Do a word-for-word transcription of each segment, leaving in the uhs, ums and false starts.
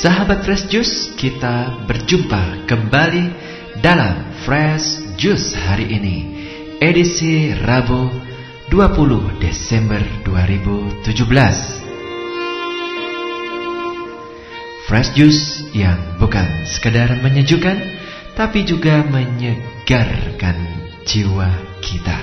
Sahabat Fresh Juice, kita berjumpa kembali dalam Fresh Juice hari ini, edisi Rabu dua puluh Desember dua ribu tujuh belas. Fresh Juice yang bukan sekedar menyejukkan, tapi juga menyegarkan jiwa kita.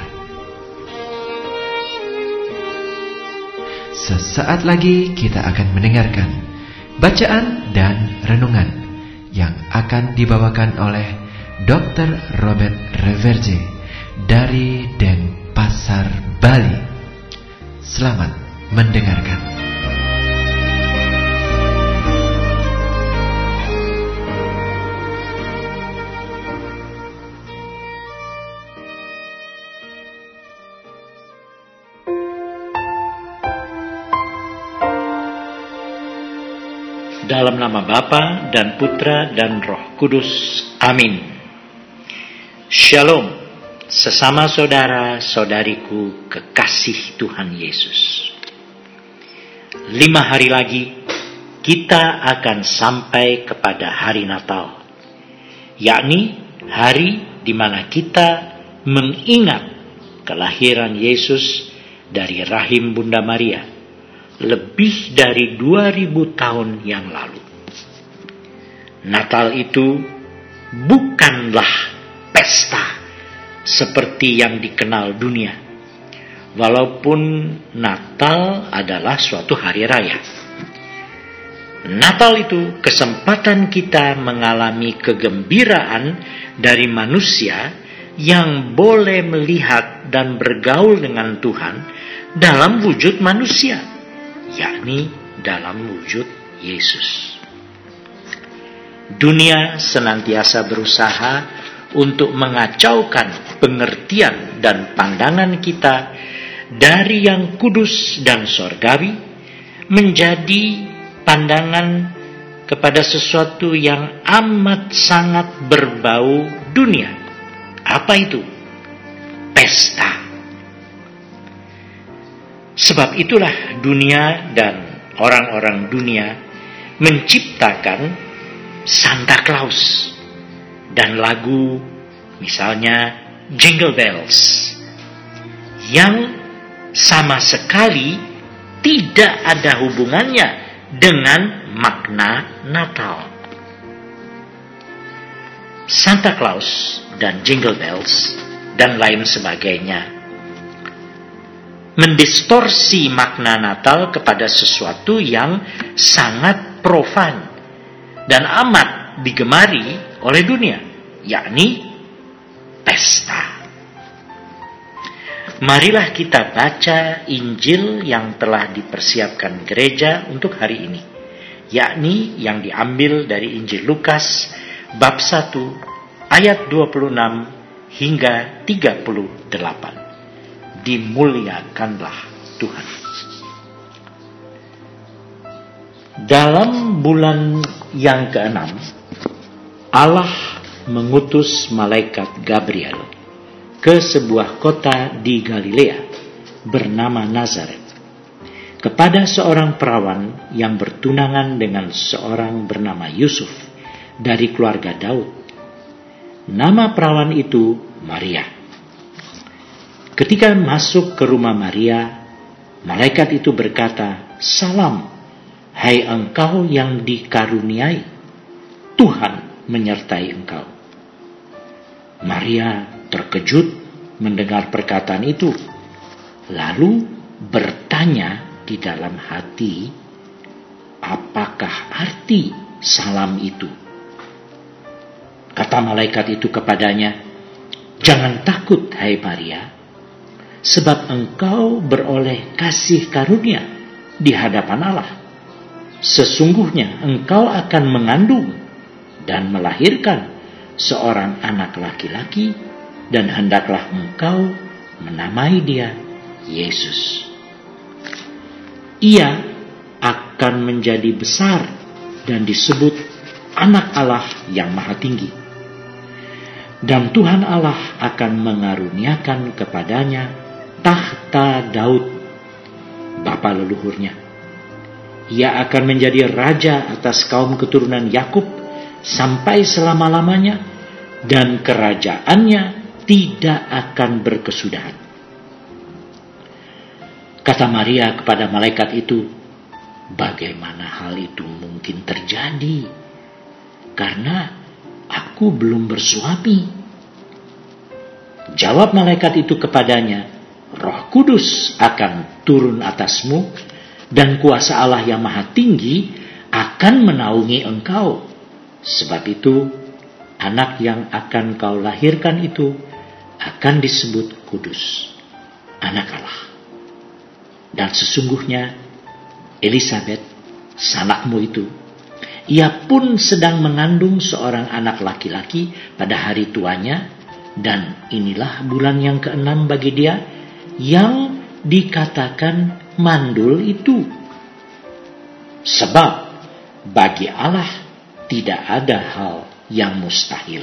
Sesaat lagi kita akan mendengarkan bacaan dan renungan yang akan dibawakan oleh dokter Robert Reverje dari Denpasar, Bali. Selamat mendengarkan. Dalam nama Bapa dan Putra dan Roh Kudus. Amin. Shalom, sesama saudara-saudariku kekasih Tuhan Yesus. Lima hari lagi kita akan sampai kepada hari Natal, yakni hari di mana kita mengingat kelahiran Yesus dari rahim Bunda Maria lebih dari dua ribu tahun yang lalu. Natal itu bukanlah pesta seperti yang dikenal dunia, walaupun Natal adalah suatu hari raya. Natal itu kesempatan kita mengalami kegembiraan dari manusia yang boleh melihat dan bergaul dengan Tuhan dalam wujud manusia, yakni dalam wujud Yesus. Dunia senantiasa berusaha untuk mengacaukan pengertian dan pandangan kita dari yang kudus dan sorgawi menjadi pandangan kepada sesuatu yang amat sangat berbau dunia. Apa itu? Pesta. Sebab itulah dunia dan orang-orang dunia menciptakan Santa Claus dan lagu misalnya Jingle Bells yang sama sekali tidak ada hubungannya dengan makna Natal. Santa Claus dan Jingle Bells dan lain sebagainya mendistorsi makna Natal kepada sesuatu yang sangat profan dan amat digemari oleh dunia, yakni pesta. Marilah kita baca Injil yang telah dipersiapkan gereja untuk hari ini, yakni yang diambil dari Injil Lukas bab satu ayat dua puluh enam hingga tiga puluh delapan. Dimuliakanlah Tuhan. Dalam bulan yang keenam, Allah mengutus malaikat Gabriel ke sebuah kota di Galilea bernama Nazaret kepada seorang perawan yang bertunangan dengan seorang bernama Yusuf dari keluarga Daud. Nama perawan itu Maria. Ketika masuk ke rumah Maria, malaikat itu berkata, "Salam, hai engkau yang dikaruniai, Tuhan menyertai engkau." Maria terkejut mendengar perkataan itu, lalu bertanya di dalam hati, apakah arti salam itu? Kata malaikat itu kepadanya, "Jangan takut, hai Maria, sebab engkau beroleh kasih karunia di hadapan Allah. Sesungguhnya engkau akan mengandung dan melahirkan seorang anak laki-laki, dan hendaklah engkau menamai dia Yesus. Ia akan menjadi besar dan disebut Anak Allah yang Maha Tinggi. Dan Tuhan Allah akan mengaruniakan kepadanya tahta Daud, bapa leluhurnya. Ia akan menjadi raja atas kaum keturunan Yakub sampai selama-lamanya, dan kerajaannya tidak akan berkesudahan. Kata Maria kepada malaikat itu, bagaimana hal itu mungkin terjadi? Karena aku belum bersuami. Jawab malaikat itu kepadanya, Roh Kudus akan turun atasmu, dan kuasa Allah yang Maha Tinggi akan menaungi engkau. Sebab itu, anak yang akan kau lahirkan itu akan disebut kudus, anak Allah. Dan sesungguhnya, Elisabet, sanakmu itu, ia pun sedang mengandung seorang anak laki-laki pada hari tuanya, dan inilah bulan yang keenam bagi dia, yang dikatakan mandul itu. Sebab bagi Allah tidak ada hal yang mustahil.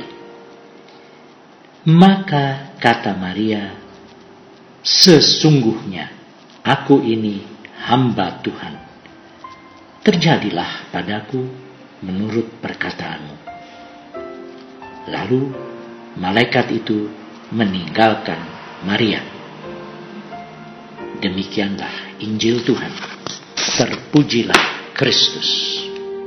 Maka kata Maria, sesungguhnya aku ini hamba Tuhan. Terjadilah padaku menurut perkataanmu. Lalu malaikat itu meninggalkan Maria. Demikianlah Injil Tuhan. Terpujilah Kristus.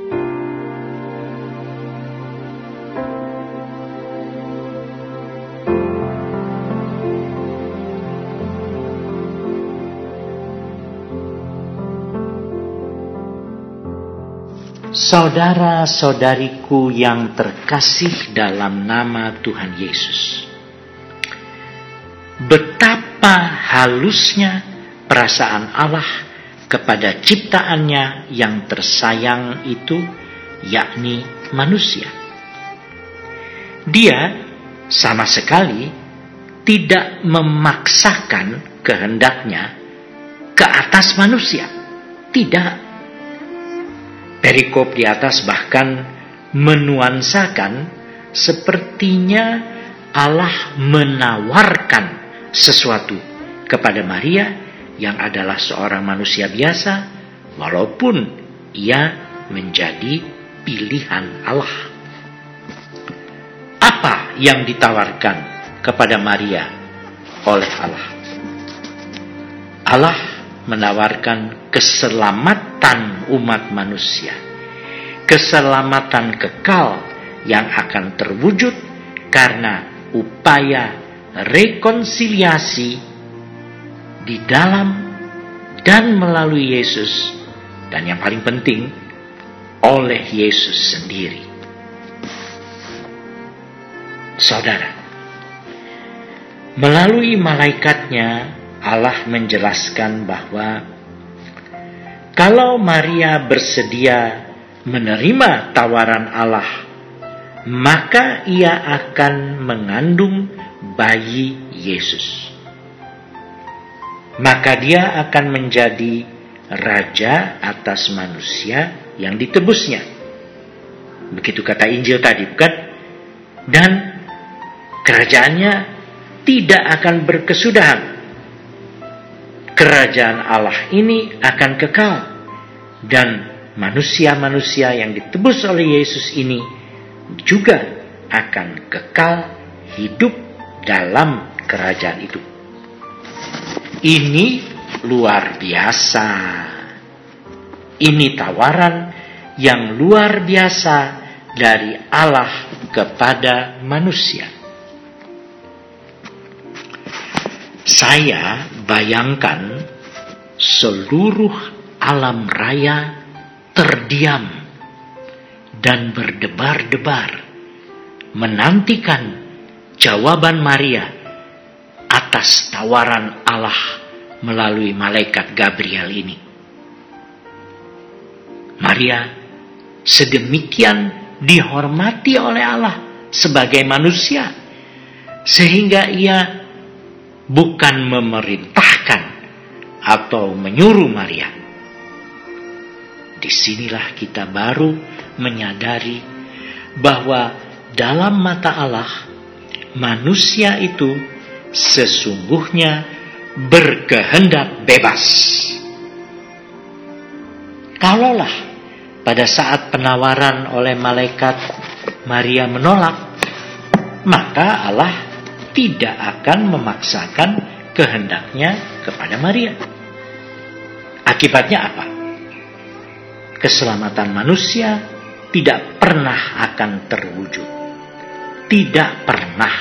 Saudara-saudariku yang terkasih dalam nama Tuhan Yesus, betapa halusnya perasaan Allah kepada ciptaannya yang tersayang itu, yakni manusia. Dia sama sekali tidak memaksakan kehendaknya ke atas manusia. Tidak. Perikop di atas bahkan menuansakan sepertinya Allah menawarkan sesuatu kepada Maria yang adalah seorang manusia biasa, walaupun ia menjadi pilihan Allah. Apa yang ditawarkan kepada Maria oleh Allah? Allah menawarkan keselamatan umat manusia, keselamatan kekal yang akan terwujud karena upaya rekonsiliasi di dalam dan melalui Yesus, dan yang paling penting oleh Yesus sendiri. Saudara, melalui malaikatnya Allah menjelaskan bahwa kalau Maria bersedia menerima tawaran Allah, maka ia akan mengandung bayi Yesus. Maka dia akan menjadi raja atas manusia yang ditebusnya. Begitu kata Injil tadi, bukan? Dan kerajaannya tidak akan berkesudahan. Kerajaan Allah ini akan kekal, dan manusia-manusia yang ditebus oleh Yesus ini juga akan kekal hidup dalam kerajaan itu. Ini luar biasa. Ini tawaran yang luar biasa dari Allah kepada manusia. Saya bayangkan seluruh alam raya terdiam dan berdebar-debar menantikan jawaban Maria atas tawaran Allah melalui malaikat Gabriel ini. Maria sedemikian dihormati oleh Allah sebagai manusia, sehingga ia bukan memerintahkan atau menyuruh Maria. Disinilah kita baru menyadari bahwa dalam mata Allah, manusia itu sesungguhnya berkehendak bebas. Kalaulah pada saat penawaran oleh malaikat Maria menolak, maka Allah tidak akan memaksakan kehendaknya kepada Maria. Akibatnya apa? Keselamatan manusia tidak pernah akan terwujud. Tidak pernah.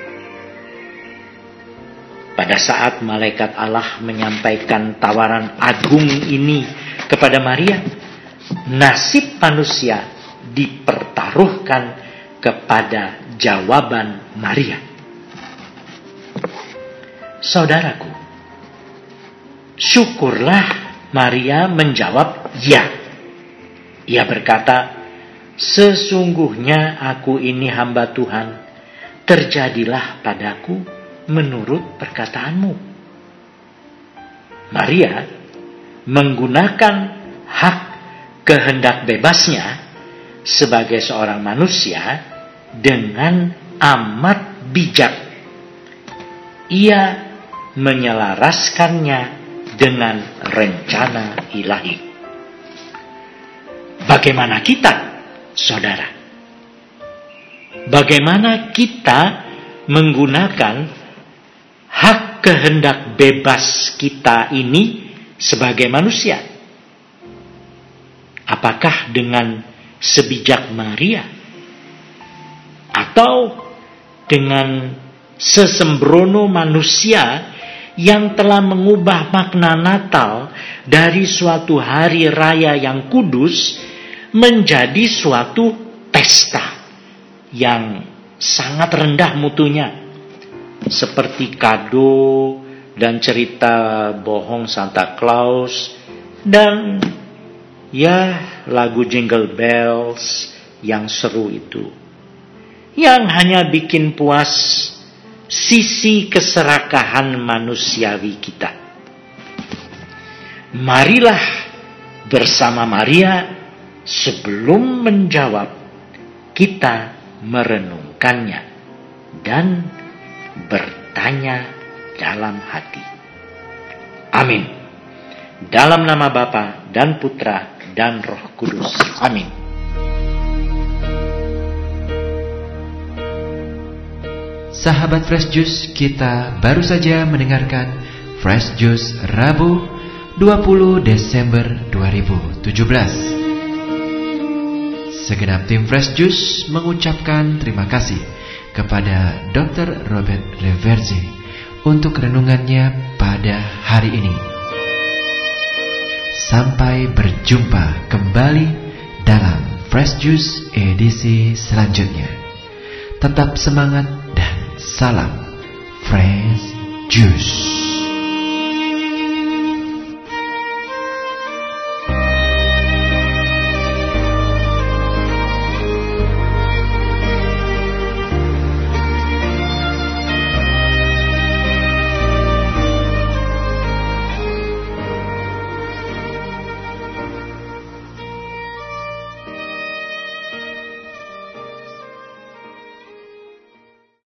Pada saat malaikat Allah menyampaikan tawaran agung ini kepada Maria, nasib manusia dipertaruhkan kepada jawaban Maria. Saudaraku, syukurlah Maria menjawab ya. Ia berkata, "Sesungguhnya aku ini hamba Tuhan, terjadilah padaku menurut perkataanmu." Maria menggunakan hak kehendak bebasnya sebagai seorang manusia dengan amat bijak. Ia menyelaraskannya dengan rencana ilahi. Bagaimana kita, saudara? Bagaimana kita menggunakan hak kehendak bebas kita ini sebagai manusia? Apakah dengan sebijak Maria? Atau dengan sesembrono manusia yang telah mengubah makna Natal dari suatu hari raya yang kudus menjadi suatu pesta yang sangat rendah mutunya, seperti kado dan cerita bohong Santa Claus dan ya lagu Jingle Bells yang seru itu, yang hanya bikin puas sisi keserakahan manusiawi kita. Marilah bersama Maria, sebelum menjawab, kita merenungkannya dan bertanya dalam hati. Amin. Dalam nama Bapa dan Putra dan Roh Kudus. Amin. Sahabat Fresh Juice, kita baru saja mendengarkan Fresh Juice Rabu dua puluh Desember dua ribu tujuh belas. Segenap tim Fresh Juice mengucapkan terima kasih kepada dokter Robert Reverzi untuk renungannya pada hari ini. Sampai berjumpa kembali dalam Fresh Juice edisi selanjutnya. Tetap semangat dan salam Fresh Juice.